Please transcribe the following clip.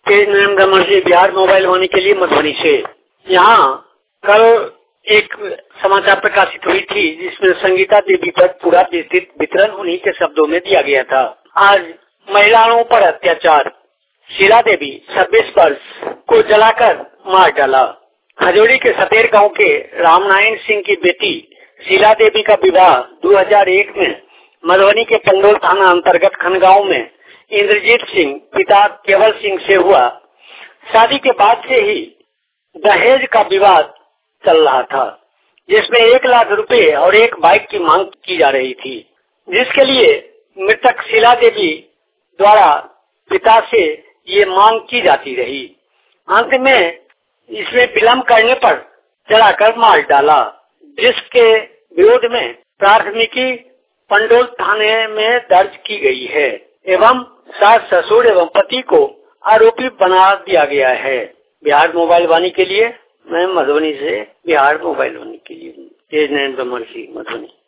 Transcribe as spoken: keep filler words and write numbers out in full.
तेज नयन रमन से बिहार मोबाइल वाणी के लिए मधुबनी से। यहाँ कल एक समाचार प्रकाशित हुई थी जिसमें संगीता देवी पर पूरा विस्तृत वितरण उन्हीं के शब्दों में दिया गया था। आज महिलाओं पर अत्याचार, शीला देवी छब्बीस वर्ष को जलाकर मार डाला। खजोड़ी के सतेर गांव के रामनारायण सिंह की बेटी शीला देवी का विवाह दो हज़ार एक में मधुबनी के पंडोल थाना अंतर्गत खनगांव में इंद्रजीत सिंह पिता केवल सिंह से हुआ। शादी के बाद से ही दहेज का विवाद चल रहा था, जिसमें एक लाख रुपए और एक बाइक की मांग की जा रही थी, जिसके लिए मृतक शीला देवी द्वारा पिता से ये मांग की जाती रही। अंत में इसमें विलम्ब करने पर जलाकर मार डाला, जिसके विरोध में प्राथमिकी पंडोल थाने में दर्ज की गई है एवं सास ससुर एवं पति को आरोपी बना दिया गया है। बिहार मोबाइल वाणी के लिए मैं मधुबनी से बिहार मोबाइल वाणी के लिए तेज नयन ब्रह्मर्षि मधुबनी।